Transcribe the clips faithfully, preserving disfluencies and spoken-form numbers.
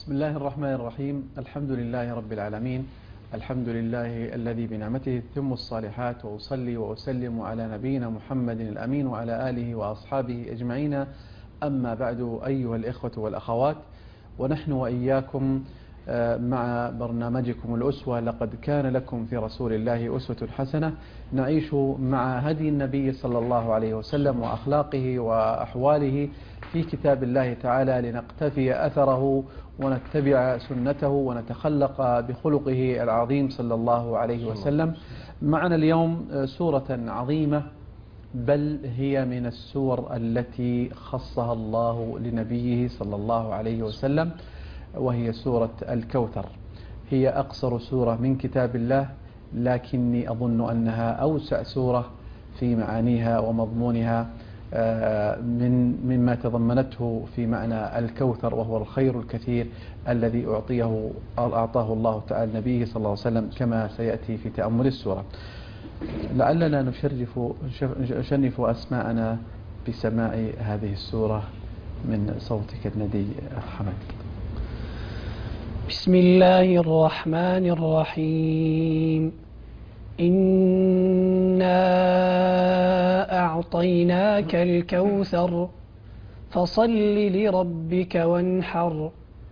بسم الله الرحمن الرحيم. الحمد لله رب العالمين، الحمد لله الذي بنعمته تتم الصالحات، وأصلي وأسلم على نبينا محمد الأمين وعلى آله وأصحابه أجمعين. أما بعد، أيها الإخوة والأخوات، ونحن وإياكم مع برنامجكم الأسوة. لقد كان لكم في رسول الله أسوة حسنة. نعيش مع هدي النبي صلى الله عليه وسلم وأخلاقه وأحواله في كتاب الله تعالى، لنقتفي أثره ونتبع سنته ونتخلق بخلقه العظيم صلى الله عليه وسلم. معنا اليوم سورة عظيمة، بل هي من السور التي خصها الله لنبيه صلى الله عليه وسلم، وهي سورة الكوثر. هي أقصر سورة من كتاب الله، لكني أظن أنها أوسع سورة في معانيها ومضمونها من مما تضمنته في معنى الكوثر، وهو الخير الكثير الذي أعطيه أعطاه الله تعالى نبيه صلى الله عليه وسلم، كما سيأتي في تأمل السورة. لعلنا نشرف نشرف أسماءنا بسماع هذه السورة من صوتك الندي حمد. بسم الله الرحمن الرحيم. إنا أعطيناك الكوثر فصل لربك وانحر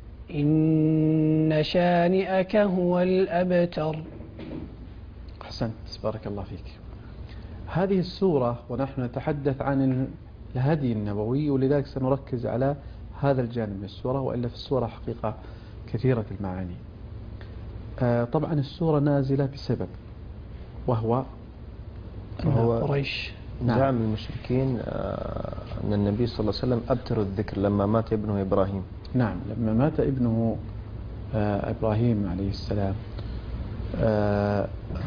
إن شانئك هو الأبتر. أحسنت، بارك الله فيك. هذه السورة ونحن نتحدث عن الهدي النبوي، ولذلك سنركز على هذا الجانب من السورة، وإلا في السورة حقيقة كثيرة المعاني. آه طبعا السورة نازلة بسبب، وهو وهو قريش زعم المشركين آه أن النبي صلى الله عليه وسلم أبتر الذكر لما مات ابنه إبراهيم. نعم، لما مات ابنه آه إبراهيم عليه السلام آه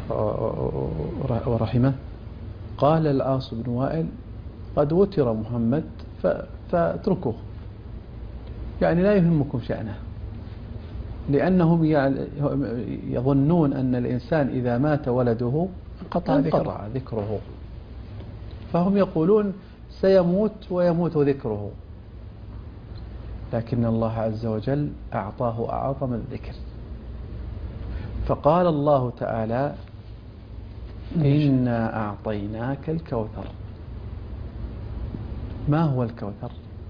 ورحمه، قال العاص بن وائل: قد وتر محمد فاتركوه، يعني لا يهمكم شأنه، لأنهم يظنون أن الإنسان إذا مات ولده انقطع ذكره. ذكره فهم يقولون سيموت ويموت ذكره، لكن الله عز وجل أعطاه أعظم الذكر، فقال الله تعالى: إنا أعطيناك الكوثر. ما هو الكوثر؟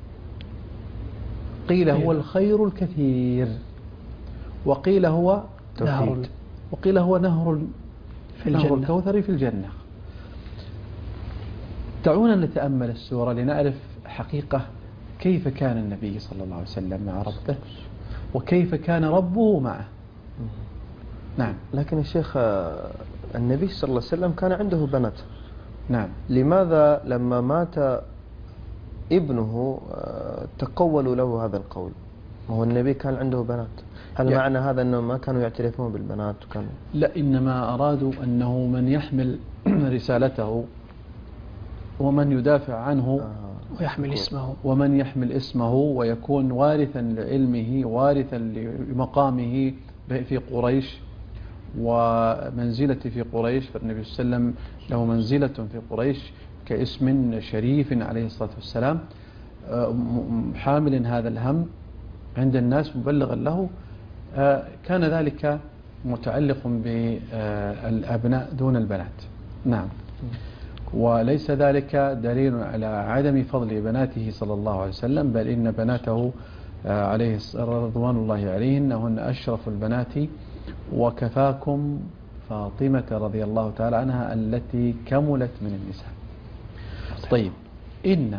قيل هو الخير الكثير، وقيل هو نهر، وقيل هو نهر في نهر الجنة. الكوثر في الجنة. دعونا نتأمل السورة لنعرف حقيقة كيف كان النبي صلى الله عليه وسلم مع ربه، وكيف كان ربه معه. نعم. لكن يا شيخ، النبي صلى الله عليه وسلم كان عنده بنات. نعم. لماذا لما مات ابنه تقولوا له هذا القول؟ وهو النبي كان عنده بنات. هل يعني معنى هذا أنهم ما كانوا يعترفون بالبنات؟ وكانوا لا، إنما أرادوا أنه من يحمل رسالته ومن يدافع عنه آه. ويحمل اسمه ومن يحمل اسمه ويكون وارثا لعلمه، وارثا لمقامه في قريش ومنزلته في قريش. فالنبي صلى الله عليه وسلم له منزلة في قريش كاسم شريف عليه الصلاة والسلام، حامل هذا الهم عند الناس مبلغا له. كان ذلك متعلق بالأبناء دون البنات. نعم. وليس ذلك دليل على عدم فضل بناته صلى الله عليه وسلم، بل إن بناته عليه رضوان الله عليهن هن أشرف البنات، وكفاكم فاطمة رضي الله تعالى عنها التي كملت من النساء. طيب، إن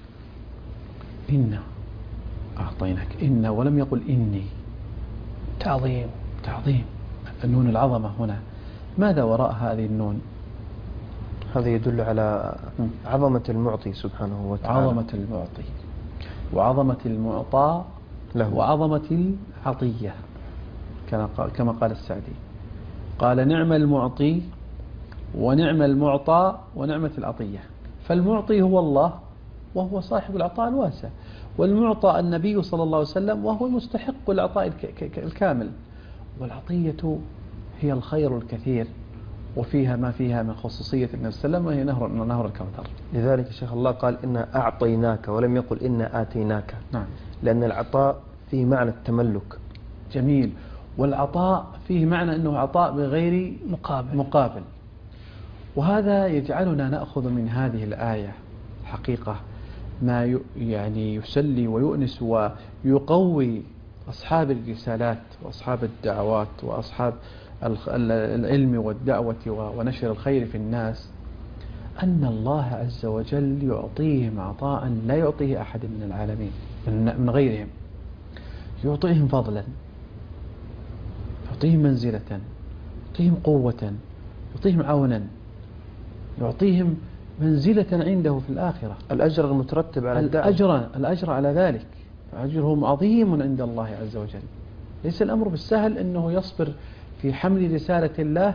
إن أعطيناك، إن ولم يقل إني. تعظيم تعظيم النون العظمة هنا. ماذا وراء هذه النون؟ هذا يدل على عظمة المعطي سبحانه وتعالى. عظمة المعطي وعظمة المعطى له، وعظمة العطية، كما قال السعدي، قال: نعم المعطي ونعم المعطى ونعمة العطية. فالمعطي هو الله، وهو صاحب العطاء الواسع، والمعطى النبي صلى الله عليه وسلم، وهو المستحق العطاء الكامل. والعطية هي الخير الكثير، وفيها ما فيها من خصوصية النبي صلى الله عليه وسلم، وهي نهر نهر الكوثر. لذلك يا شيخ الله قال: إنا أعطيناك، ولم يقل إنا آتيناك. نعم. لأن العطاء فيه معنى التملك. جميل. والعطاء فيه معنى أنه عطاء بغير مقابل. مقابل. وهذا يجعلنا نأخذ من هذه الآية حقيقة ما يعني يسلي ويؤنس ويقوي أصحاب الرسالات وأصحاب الدعوات وأصحاب العلم والدعوة ونشر الخير في الناس، أن الله عز وجل يعطيهم عطاء لا يعطيه أحد من العالمين من غيرهم. يعطيهم فضلا، يعطيهم منزلة، يعطيهم قوة، يعطيهم عونا، يعطيهم منزلة عنده في الآخرة، الأجر المترتب على الدعوة، الأجر, الأجر على ذلك، أجرهم عظيم عند الله عز وجل. ليس الأمر بالسهل أنه يصبر في حمل رسالة الله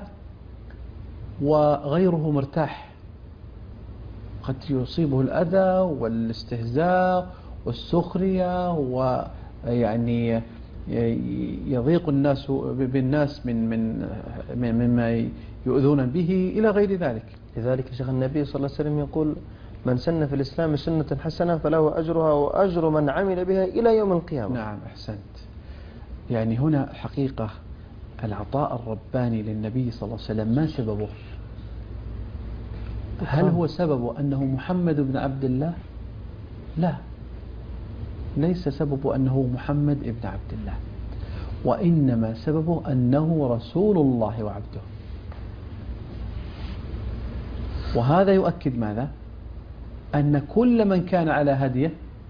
وغيره مرتاح، قد يصيبه الأذى والاستهزاء والسخرية، ويعني يضيق الناس بالناس من من مما يؤذون به إلى غير ذلك. لذلك شيخ النبي صلى الله عليه وسلم يقول: من سن في الإسلام سنة حسنة فله أجرها وأجر من عمل بها إلى يوم القيامة. نعم، أحسنت. يعني هنا حقيقة العطاء الرباني للنبي صلى الله عليه وسلم ما سببه؟ هل هو سببه أنه محمد بن عبد الله؟ لا، ليس سببه أنه محمد بن عبد الله، وإنما سببه أنه رسول الله وعبده. وهذا يؤكد ماذا؟ أن كل من كان على هديه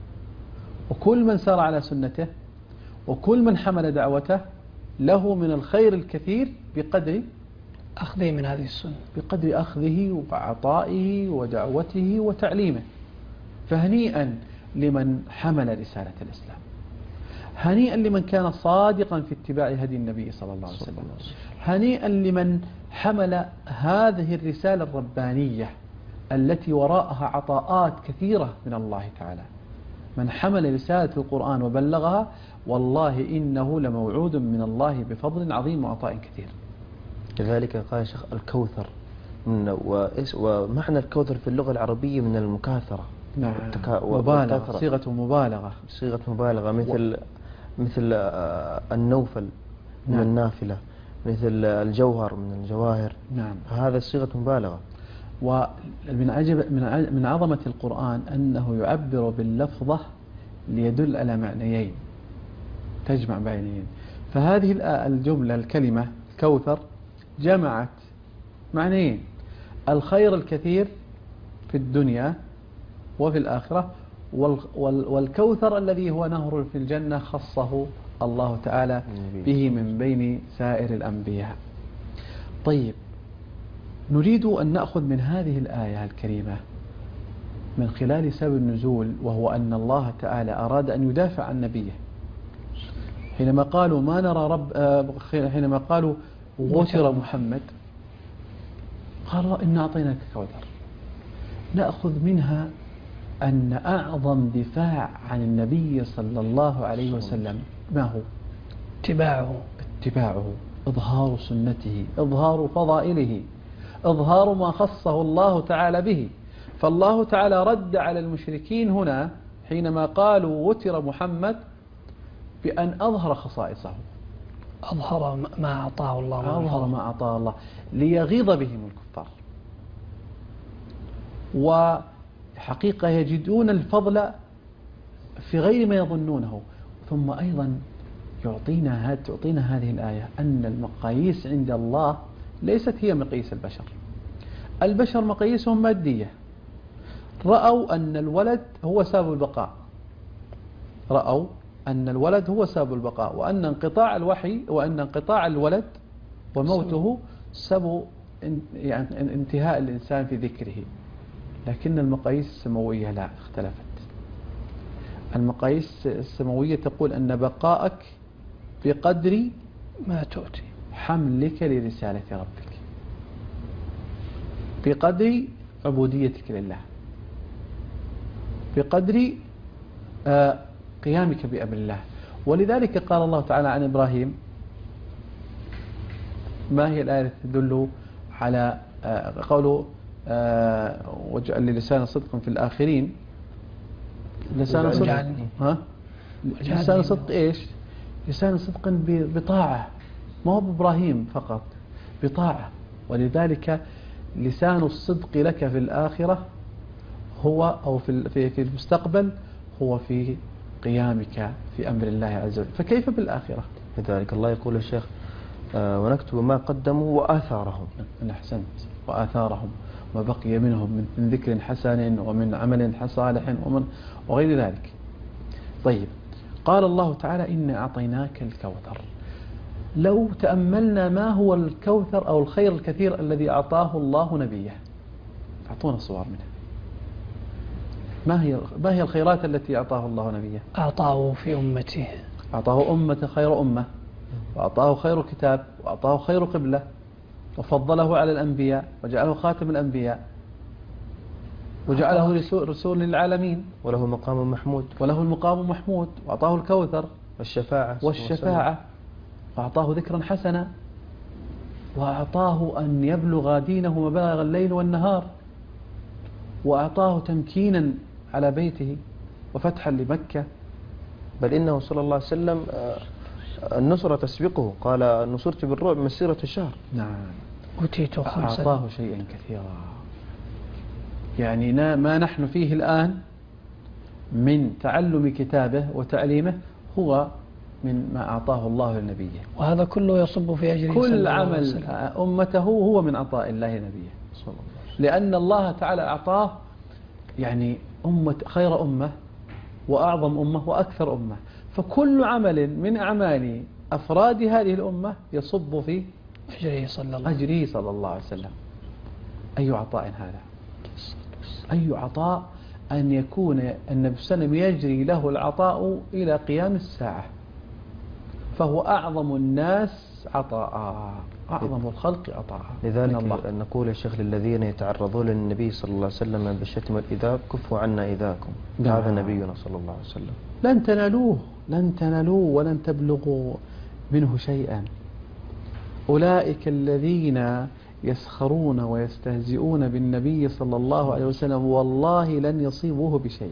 وكل من سار على سنته وكل من حمل دعوته له من الخير الكثير بقدر أخذه من هذه السنة، بقدر أخذه وعطائه ودعوته وتعليمه. فهنيئا لمن حمل رسالة الإسلام، هنيئا لمن كان صادقا في اتباع هدي النبي صلى الله عليه وسلم، هنيئا لمن حمل هذه الرسالة الربانية التي وراءها عطاءات كثيرة من الله تعالى. من حمل رسالة القرآن وبلغها والله إنه لموعود من الله بفضل عظيم وعطاء كثير. لذلك قال شيخ الكوثر، ومعنى الكوثر في اللغة العربية من المكاثرة. نعم، مبالغة، صيغة مبالغة، صيغة مبالغة، مثل و... مثل النوفل من نعم. النافلة، مثل الجوهر من الجواهر. نعم، هذا صيغة مبالغة. ومن عجب من من عظمة القرآن أنه يعبر باللفظة ليدل على معنيين، تجمع بينين. فهذه الجملة الكلمة كوثر جمعت معنيين: الخير الكثير في الدنيا وفي الآخرة، والكوثر الذي هو نهر في الجنة خصه الله تعالى به من بين سائر الأنبياء. طيب، نريد أن نأخذ من هذه الآية الكريمة من خلال سبب النزول، وهو أن الله تعالى أراد أن يدافع عن نبيه حينما قالوا ما نرى رب حينما قالوا غفر محمد، قال إن أعطيناك كوثر. نأخذ منها أن أعظم دفاع عن النبي صلى الله عليه وسلم ما هو؟ اتباعه اتباعه، إظهار سنته، إظهار فضائله، إظهار ما خصه الله تعالى به. فالله تعالى رد على المشركين هنا حينما قالوا وتر محمد بأن أظهر خصائصه، أظهر ما أعطاه الله، أظهر ما أعطاه الله ليغيظ بهم الكفار. وحقيقة يجدون الفضل في غير ما يظنونه. ثم أيضا يعطينا هذه تعطينا هذه الآية أن المقاييس عند الله ليست هي مقاييس البشر. البشر مقاييسهم مادية، رأوا أن الولد هو سبب البقاء، رأوا أن الولد هو سبب البقاء، وأن انقطاع الوحي وأن انقطاع الولد وموته سبب يعني انتهاء الإنسان في ذكره. لكن المقاييس السماوية لا، اختلفت. المقاييس السماوية تقول أن بقاءك بقدر ما تؤتي، حملك لرسالة ربك، بقدر عبوديتك لله، بقدر آه قيامك بأمر الله. ولذلك قال الله تعالى عن إبراهيم: ما هي الآية التي تدل على آه قوله آه واجعل لي لسان صدق في الآخرين؟ لسان صدق، ها؟ لسان صدق إيش؟ لسان صدق بطاعة، ما هو بإبراهيم فقط، بطاعة. ولذلك لسان الصدق لك في الآخرة هو أو في في المستقبل هو في قيامك في أمر الله عز وجل، فكيف بالآخرة؟ لذلك الله يقول الشيخ آه ونكتب ما قدموا وآثارهم. أحسنت، وآثارهم ما بقي منهم من ذكر حسن ومن عمل صالح ومن وغير ذلك. طيب، قال الله تعالى إنا أعطيناك الكوثر. لو تأملنا ما هو الكوثر أو الخير الكثير الذي أعطاه الله نبيه، أعطونا صور منه. ما هي ما هي الخيرات التي أعطاه الله نبيه؟ أعطاه في أمته، أعطاه أمة خير أمة، وأعطاه خير كتاب، وأعطاه خير قبلة، وفضله على الأنبياء، وجعله خاتم الأنبياء، وجعله رسول للعالمين، وله مقام محمود، وله المقام محمود، وأعطاه الكوثر والشفاعة والشفاعة، وأعطاه ذكرا حسنا، وأعطاه أن يبلغ دينه مبالغ الليل والنهار، وأعطاه تمكينا على بيته وفتحا لمكة. بل إنه صلى الله عليه وسلم النصرة تسبقه، قال نصرت بالرعب مسيرة شهر. نعم، أوتيت خمسا، أعطاه شيئا كثيرا. يعني ما نحن فيه الآن من تعلم كتابه وتعليمه هو من ما أعطاه الله لنبيه، وهذا كله يصب في أجره. كل عمل أمته هو من عطاء الله نبيه صلى الله عليه وسلم، لأن الله تعالى أعطاه يعني أمة خير أمة وأعظم أمة وأكثر أمة، فكل عمل من أعمال أفراد هذه الأمة يصب في أجره صلى الله أجره صلى الله عليه وسلم. أي عطاء هذا؟ أي عطاء أن يكون النبي صلى الله عليه وسلم يجري له العطاء إلى قيام الساعة، فهو أعظم الناس عطاء، أعظم الخلق عطاء. لذلك نقول يا شيخ للذين يتعرضون للنبي صلى الله عليه وسلم بالشتم والإيذاء كفوا عنا إيذاكم. هذا نبينا صلى الله عليه وسلم. لن تنالوه لن تنالوه ولن تبلغوا منه شيئا. أولئك الذين يسخرون ويستهزئون بالنبي صلى الله عليه وسلم والله لن يصيبوه بشيء.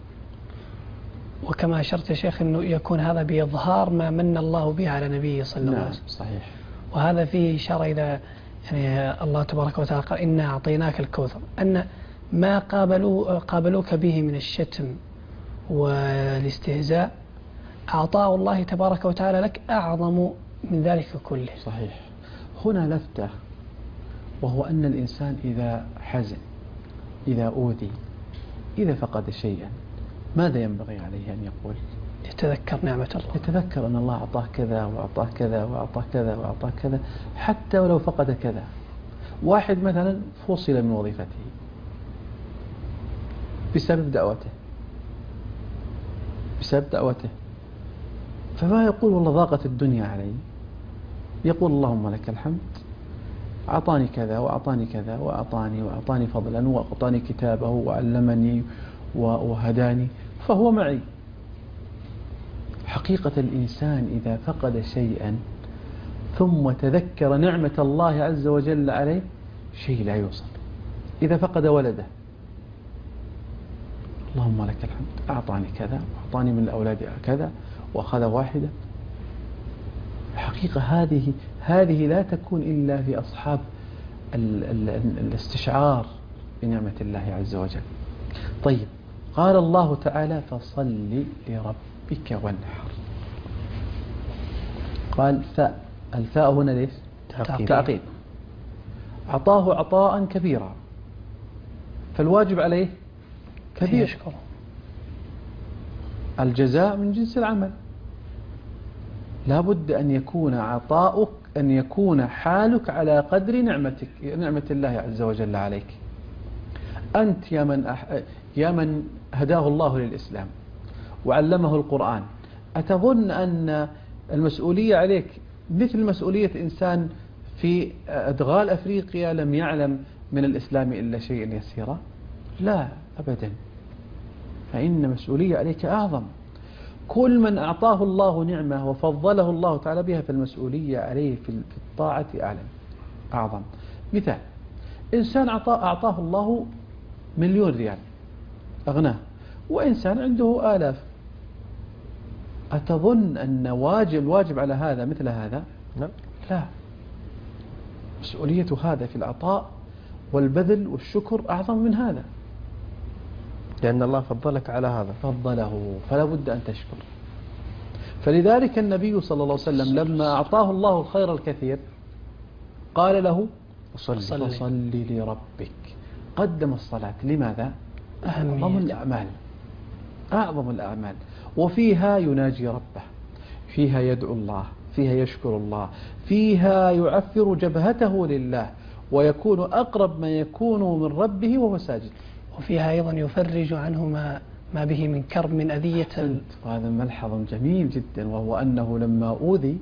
وكما أشرت يا شيخ أنه يكون هذا بإظهار ما من الله به على نبيه صلى الله عليه وسلم. نعم صحيح. وهذا فيه إشارة إلى يعني الله تبارك وتعالى قال إنا أعطيناك الكوثر، أن ما قابلوا قابلوك به من الشتم والاستهزاء أعطاه الله تبارك وتعالى لك أعظم من ذلك كله. صحيح. هنا لفتة، وهو أن الإنسان إذا حزن، إذا أوذي، إذا فقد شيئا، ماذا ينبغي عليه أن يقول؟ يتذكر نعمة الله، يتذكر أن الله أعطاه كذا وأعطاه كذا وأعطاه كذا وأعطاه كذا، حتى ولو فقد كذا. واحد مثلا فصل من وظيفته بسبب دعوته بسبب دعوته فما يقول والله ضاقت الدنيا علي، يقول اللهم لك الحمد، أعطاني كذا وأعطاني كذا وأعطاني وأعطاني فضلا وأعطاني كتابه وعلمني وهداني فهو معي. حقيقة الإنسان إذا فقد شيئا ثم تذكر نعمة الله عز وجل عليه شيء لا يوصف. إذا فقد ولده اللهم لك الحمد، أعطاني كذا وأعطاني من الأولاد كذا وأخذ واحدة. حقيقة هذه هذه لا تكون إلا في أصحاب ال ال الاستشعار بنعمة الله عز وجل. طيب، قال الله تعالى فصل لربك وانحر. قال فاء، الفاء هنا ليش؟ تعقيب. تعقيب. أعطاه عطاء كبيرا، فالواجب عليه كبير، يشكر. الجزاء من جنس العمل. لا بد أن يكون عطاؤك، أن يكون حالك على قدر نعمتك، نعمة الله عز وجل عليك. أنت يا من, أح... يا من هداه الله للإسلام وعلمه القرآن، أتظن أن المسؤولية عليك مثل مسؤولية إنسان في أدغال أفريقيا لم يعلم من الإسلام إلا شيئا يسيرا؟ لا أبدا، فإن مسؤولية عليك أعظم. كل من أعطاه الله نعمة وفضله الله تعالى بها فالمسؤولية عليه في الطاعة أعلم أعظم. مثال، إنسان أعطاه الله مليون ريال أغناه، وإنسان عنده آلاف، أتظن أن واجب الواجب على هذا مثل هذا؟ لا لا. مسؤولية هذا في العطاء والبذل والشكر أعظم من هذا، لأن الله فضلك على هذا، فضله، فلا بد أن تشكر. فلذلك النبي صلى الله عليه وسلم لما أعطاه الله الخير الكثير قال له صلي فصل لربك. قدم الصلاة. لماذا؟ أهمية. أعظم الأعمال، أعظم الأعمال، وفيها يناجي ربه، فيها يدعو الله، فيها يشكر الله، فيها يعفر جبهته لله ويكون أقرب ما يكون من ربه وهو ساجد. وفيها أيضا يفرج عنه ما ما به من كرب من أذية. وهذا ملحظ جميل جدا، وهو أنه لما أوذي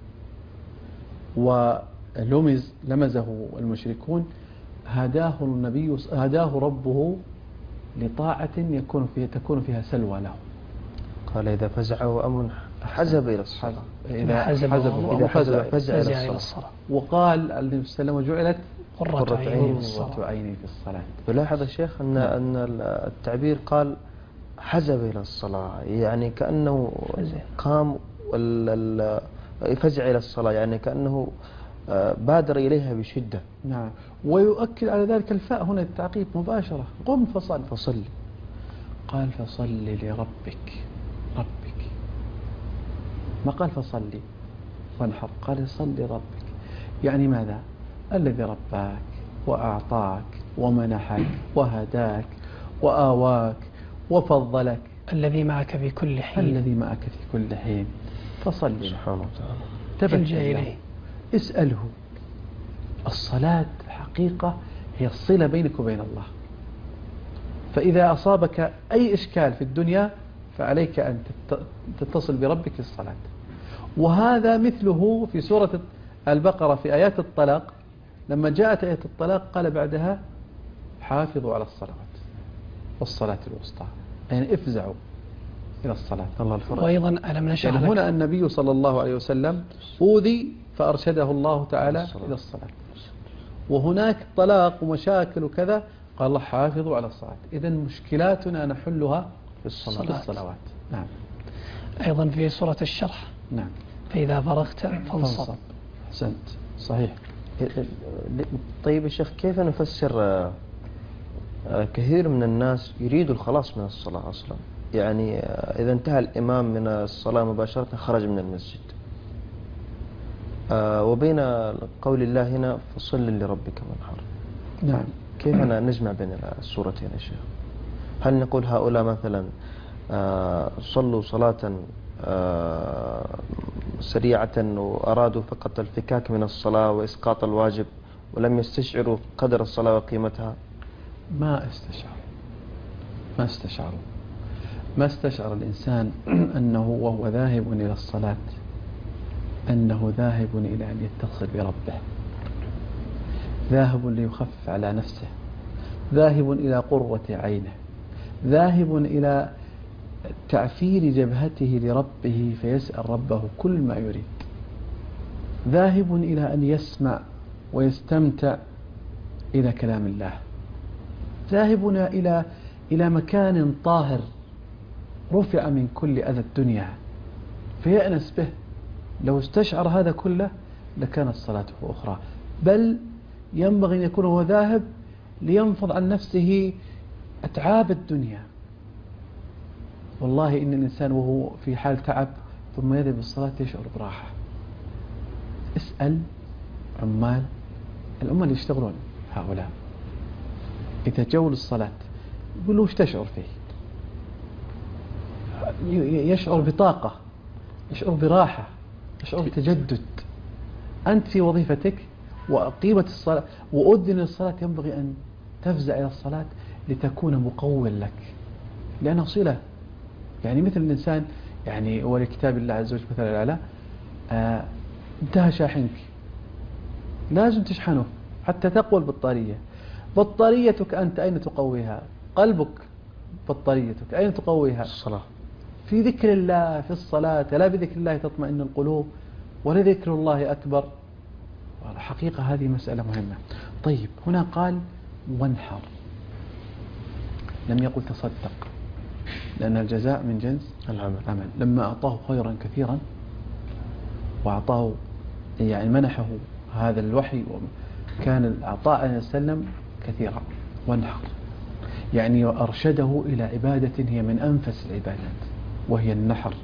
ولمز لمزه المشركون هداه النبي هداه ربه لطاعة يكون فيها تكون فيها سلوى له. قال إذا فزعه أمر حزب إلى الصلاة، إذا حزب إذا فزع فزع فزع إلى إلى الصلاة. وقال النبي صلى الله عليه وسلم وجعلت قرة عيني في قرة الصلاة. عيني في الصلاة. ولاحظ الشيخ أن أن التعبير قال حزب إلى الصلاة، يعني كأنه فزع. قام وال- ال- فزع إلى الصلاة، يعني كأنه آه، بادر إليها بشدة. نعم. ويؤكد على ذلك الفاء هنا التعقيب مباشرة، قم فصل. فصل. قال فصل لربك، ربك، ما قال فصلي وانحر، قال صل لربك. يعني ماذا؟ الذي رباك وأعطاك ومنحك وهداك وآواك وفضلك، الذي معك في كل حين. الذي معك في كل حين، فصل له، سبحانه وتعالى. تبتل الجأ له، إليه. اسأله. الصلاة الحقيقة هي الصلة بينك وبين الله. فإذا أصابك أي إشكال في الدنيا فعليك أن تتصل بربك في الصلاة. وهذا مثله في سورة البقرة في آيات الطلاق، لما جاءت آية الطلاق قال بعدها حافظوا على الصلوات والصلاة الوسطى، يعني افزعوا إلى الصلاة. الله الفرج. وأيضا ألم نشرح يعني لك. هنا النبي صلى الله عليه وسلم أوذي فأرشده الله تعالى الصلاة. إلى الصلاة، وهناك طلاق ومشاكل وكذا قال الله حافظوا على الصلاة. إذن مشكلاتنا نحلها في الصلاة، في الصلوات. نعم. أيضا في سورة الشرح نعم. فإذا فرغت فانصب. أحسنت، صحيح. طيب يا شيخ، كيف نفسر آه، آه، كثير من الناس يريد الخلاص من الصلاة أصلا، يعني آه، إذا انتهى الإمام من الصلاة مباشرة خرج من المسجد، آه، وبين قول الله هنا فصل لربك وانحر. نعم. كيف نجمع بين الصورتين يا شيخ؟ هل نقول هؤلاء مثلا آه، صلوا صلاة آه، سريعة وأرادوا فقط الفكاك من الصلاة وإسقاط الواجب ولم يستشعروا قدر الصلاة وقيمتها؟ ما استشعروا ما استشعروا ما استشعر الإنسان أنه وهو ذاهب إلى الصلاة أنه ذاهب إلى أن يتصل بربه، ذاهب ليخفف على نفسه، ذاهب إلى قرة عينه، ذاهب إلى تعفير جبهته لربه فيسأل ربه كل ما يريد، ذاهب إلى أن يسمع ويستمتع إلى كلام الله، ذاهب إلى إلى مكان طاهر رفع من كل أذى الدنيا فيأنس به. لو استشعر هذا كله لكانت صلاته أخرى، بل ينبغي أن يكون هو ذاهب لينفض عن نفسه أتعاب الدنيا. والله إن الإنسان وهو في حال تعب ثم يذهب الصلاة يشعر براحة. اسأل عمال العمال يشتغلون هؤلاء إذا جو للصلاة يقولوا وش تشعر فيه؟ يشعر بطاقة، يشعر براحة، يشعر بتجدد. أنت في وظيفتك وقيمة الصلاة وأذن الصلاة ينبغي أن تفزع إلى الصلاة لتكون مقوّل لك، لأنها صلة. يعني مثل الإنسان، يعني ولكتاب الله عز وجل مثل الأعلى، آه انتهى شاحنك لازم تشحنه حتى تقوى البطارية. بطاريتك أنت أين تقويها؟ قلبك بطاريتك أين تقويها؟ الصلاة. في ذكر الله، في الصلاة. لا بذكر الله تطمئن القلوب ولذكر الله أكبر. حقيقة هذه مسألة مهمة. طيب هنا قال وانحر، لم يقل تصدق. لأن الجزاء من جنس العمل. العمل. لما أعطاه خيرا كثيرا وأعطاه يعني منحه هذا الوحي، كان العطاء عليه السلام كثيرا وانحر، يعني أرشده إلى عبادة هي من أنفس العبادات وهي النحر.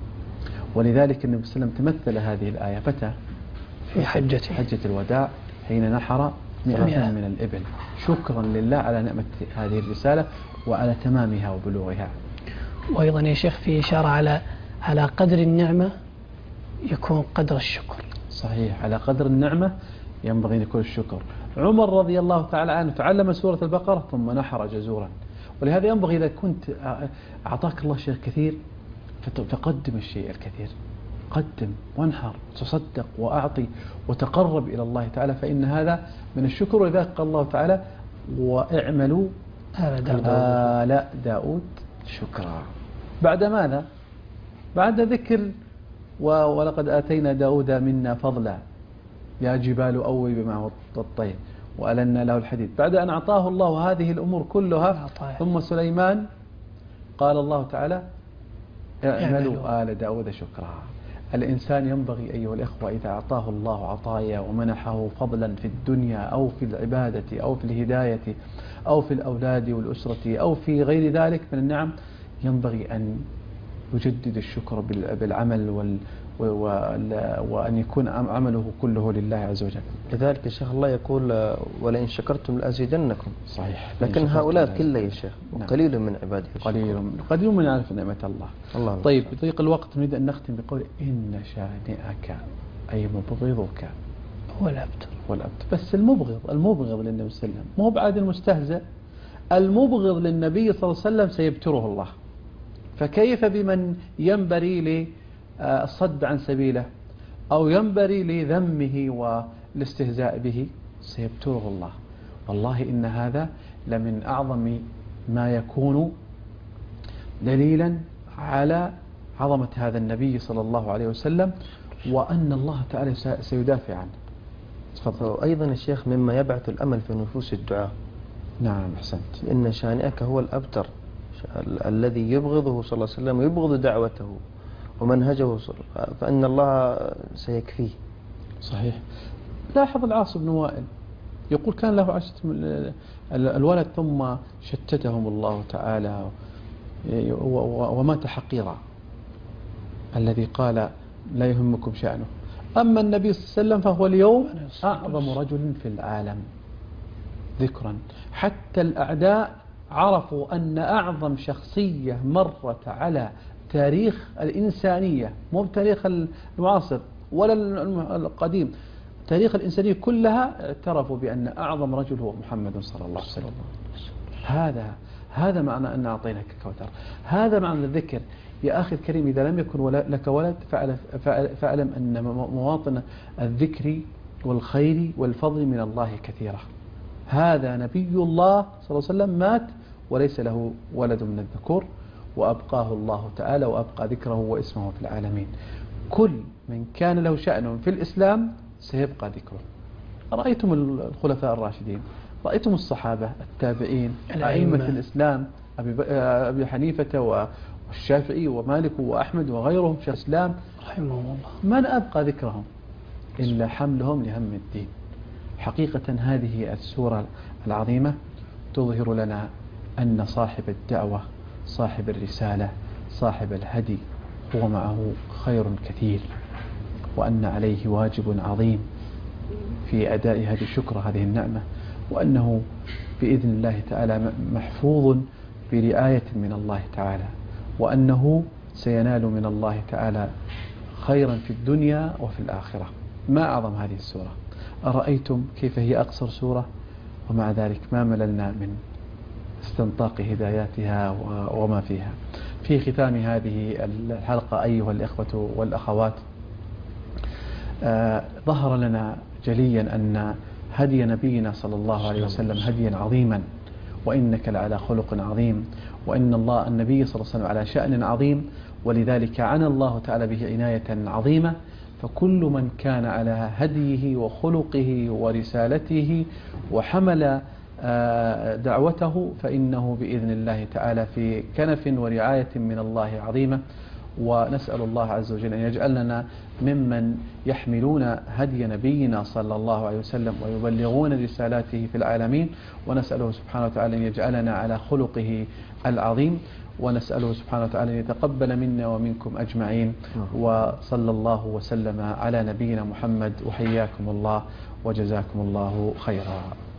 ولذلك النبي صلى الله عليه وسلم تمثل هذه الآية فتى في حجته حجة الوداع حين نحر مئة من الإبل شكرا لله على نعمة هذه الرسالة وعلى تمامها وبلوغها. وأيضا يا شيخ في إشارة على على قدر النعمة يكون قدر الشكر. صحيح، على قدر النعمة ينبغي أن يكون الشكر. عمر رضي الله تعالى عنه تعلم سورة البقرة ثم نحر جزورا، ولهذا ينبغي إذا كنت أعطاك الله شيء كثير فتقدم الشيء الكثير، قدم وانحر، تصدق وأعطي وتقرب إلى الله تعالى، فإن هذا من الشكر. ولذلك قال الله تعالى واعملوا آل داود شكرا. بعد ماذا؟ بعد ذكر ولقد آتينا داود منا فضلا يا جبال أوبي معه الطير وألنا له الحديد. بعد أن أعطاه الله هذه الأمور كلها ثم سليمان قال الله تعالى اعملوا آل داود شكرا. الإنسان ينبغي أيها الإخوة إذا أعطاه الله عطايا ومنحه فضلا في الدنيا أو في العبادة أو في الهداية أو في الأولاد والأسرة أو في غير ذلك من النعم، ينبغي أن يجدد الشكر بالعمل وال وأن يكون عمله كله لله عز وجل. لذلك يا شيخ الله يقول ولئن شكرتم لأزيدنكم. صحيح. لكن هؤلاء كله يا شيخ وقليل من عباده قليل قليل من يعرف نعمة الله. الله. طيب بضيق الوقت نريد أن نختم بقول إن شانئك أي مبغضك هو الأبتر. هو الأبتر. بس المبغض المبغض للنبي صلى الله عليه وسلم مو بعد المستهزئ، المبغض للنبي صلى الله عليه وسلم سيبتره الله، فكيف بمن ينبري لي الصد عن سبيله أو ينبري لذمه والاستهزاء به؟ سيبتره الله. والله إن هذا لمن أعظم ما يكون دليلا على عظمة هذا النبي صلى الله عليه وسلم وأن الله تعالى سيدافع عنه. تفضل. أيضا يا شيخ مما يبعث الأمل في نفوس الدعاء. نعم أحسنت. إن شانئك هو الأبتر الذي يبغضه صلى الله عليه وسلم ويبغض دعوته ومنهجه، فإن الله سيكفيه. صحيح. لاحظ العاص بن وائل يقول كان له عشرة الولد ثم شتتهم الله تعالى ومات حقيرا، الذي قال لا يهمكم شأنه. أما النبي صلى الله عليه وسلم فهو اليوم أعظم رجل في العالم ذكرا، حتى الأعداء عرفوا أن أعظم شخصية مرت على تاريخ الإنسانية، مو بتاريخ المعاصر ولا القديم، تاريخ الإنسانية كلها اعترفوا بأن أعظم رجل هو محمد صلى الله عليه وسلم. هذا هذا معنى أن أعطيناك الكوثر، هذا معنى الذكر. يا أخي الكريم إذا لم يكن لك ولد فاعلم أن مواطن الذكر والخير والفضل من الله كثيرة. هذا نبي الله صلى الله عليه وسلم مات وليس له ولد من الذكور، وأبقاه الله تعالى وأبقى ذكره واسمه في العالمين. كل من كان له شأن في الإسلام سيبقى ذكره. رأيتم الخلفاء الراشدين، رأيتم الصحابة التابعين، أئمة الإسلام أبي حنيفة والشافعي ومالك وأحمد وغيرهم في الإسلام رحمهم الله، من أبقى ذكرهم إلا حملهم لهم الدين. حقيقة هذه السورة العظيمة تظهر لنا أن صاحب الدعوة صاحب الرسالة صاحب الهدي هو معه خير كثير، وأن عليه واجب عظيم في أداء هذه الشكر هذه النعمة، وأنه بإذن الله تعالى محفوظ برعاية من الله تعالى، وأنه سينال من الله تعالى خيرا في الدنيا وفي الآخرة. ما أعظم هذه السورة. أرأيتم كيف هي أقصر سورة ومع ذلك ما مللنا من استنطاق هداياتها وما فيها. في ختام هذه الحلقة أيها الإخوة والأخوات، آه ظهر لنا جليا أن هدي نبينا صلى الله عليه وسلم هديا عظيما، وإنك لعلى خلق عظيم، وإن الله النبي صلى الله عليه وسلم على شأن عظيم، ولذلك عنى الله تعالى به عناية عظيمة. فكل من كان على هديه وخلقه ورسالته وحمل دعوته فإنه بإذن الله تعالى في كنف ورعاية من الله عظيمة. ونسأل الله عز وجل أن يجعلنا ممن يحملون هدي نبينا صلى الله عليه وسلم ويبلغون رسالاته في العالمين، ونسأله سبحانه وتعالى أن يجعلنا على خلقه العظيم، ونسأله سبحانه وتعالى أن يتقبل منا ومنكم أجمعين. وصلى الله وسلم على نبينا محمد، وحياكم الله وجزاكم الله خيرا.